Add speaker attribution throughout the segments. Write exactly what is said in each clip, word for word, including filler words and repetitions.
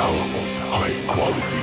Speaker 1: power of high quality.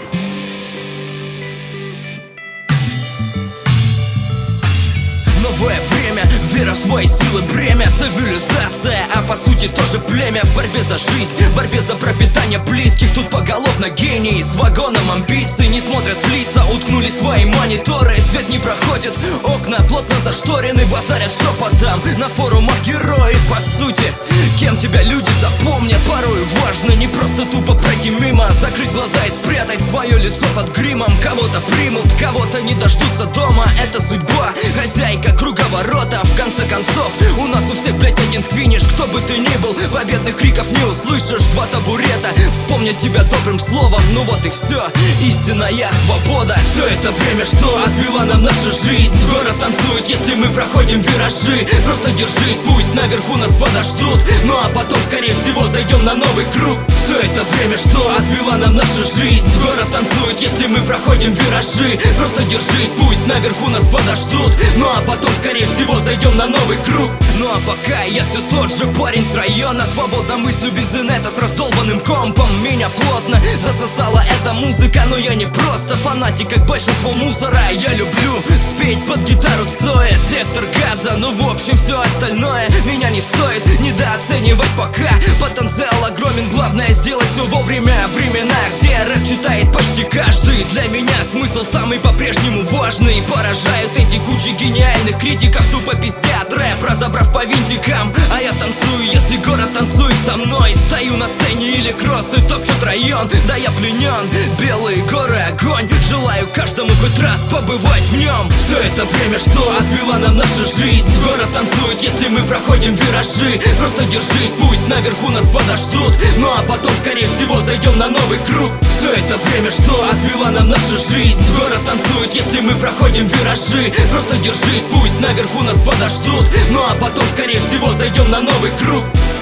Speaker 2: Новое время, вера в свои силы, бремя, цивилизация, а по сути тоже племя. В борьбе за жизнь, в борьбе за пропитание близких. Тут поголовно гении с вагоном амбиций. Не смотрят в лица, уткнули свои мониторы. Свет не проходит, окна плотно зашторены. Базарят шепотом, на форумах герои. По сути, кем тебя люди запомнят, порой важно не просто тупо пройти мимо, закрыть глаза и спрятать свое лицо под гримом. Кого-то примут, кого-то не дождутся дома. Это судьба, хозяйка круговорота. В конце концов, у нас у всех, блять, один финиш. Кто бы ты ни был, победных криков не услышишь. Два табурета вспомнят тебя добрым словом. Ну вот и все, истинная свобода. Все это время, что отвела нам наша жизнь. Город танцует, если мы проходим виражи. Просто держись, пусть наверху нас подождут. Ну а потом, скорее всего, зайдем на новый круг. Все это время, что отвела нам наша жизнь. Город танцует, если мы проходим виражи. Просто держись, пусть наверху нас подождут. Ну а потом, скорее всего, зайдем на новый круг. Ну а пока я все тот же парень с района. Свободно мыслю без инета, с раздолбанным компом. Меня плотно засосала эта музыка. Но я не просто фанатик, как большинство мусора. Я люблю спеть под гитару Цоя, сектор газа. Ну в общем все остальное меня не стоит недооценивать пока. Потенциал огромен, главное сделать все вовремя. Времена, где рэп читает почти каждый. Для меня смысл самый по-прежнему важный. Поражают эти кучи гениальных критиков, тупо пиздят рэп, разобрав по винтикам. А я танцую, если город танцует со мной. Стою на сцене или кроссы топчут район. Да я пленен, белые горы, огонь. Желаю каждому хоть раз побывать в нем. Все это время, что отвела нам наша жизнь. Город танцует, если мы проходим виражи. Просто держись, пусть наверху нас подождут. Ну а потом, скорее всего, зайдем на новый круг. Все это время, что отвела нам наша жизнь. Город танцует, если мы проходим виражи. Просто держись, пусть наверху нас подождут. Ну а потом, скорее всего, зайдем на новый круг.